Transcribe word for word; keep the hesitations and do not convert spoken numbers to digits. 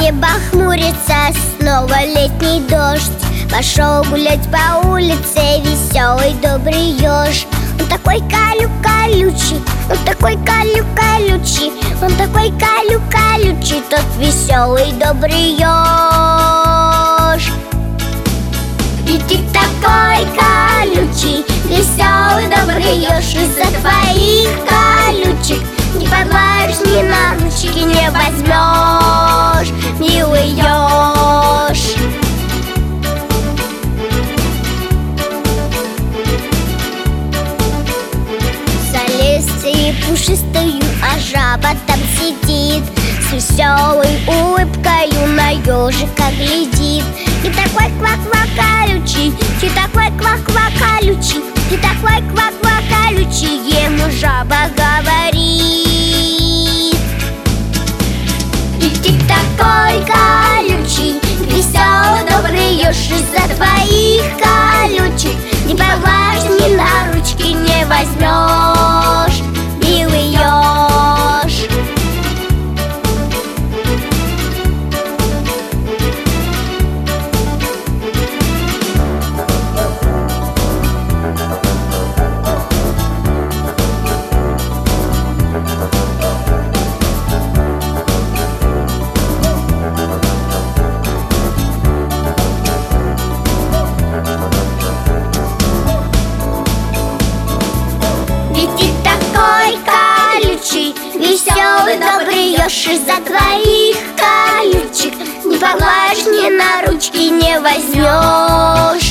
Небо хмурится, снова летний дождь. Пошел гулять по улице веселый добрый еж. Он такой колю-колючий, он такой колю-колючий, он такой колю-колючий, тот веселый добрый еж. И ты такой колючий, веселый добрый еж. Из-за твоих колючек не погладишь, ни на ручки не возьмешь, милый еж. За листьями пушистою, а жаба там сидит, с веселой улыбкою на ежика глядит. Ты такой ква-ква колючий, ты такой ква-ква колючий, ты такой ква-ква колючий, ему жаба говорит. И ты такой колючий, веселый добрый еж. Из-за твоих колючек не погладишь, ни на ручки не возьмешь, милый еж. Веселый добрый еж. Из-за твоих колючек не погладишь, ни на ручки не возьмешь.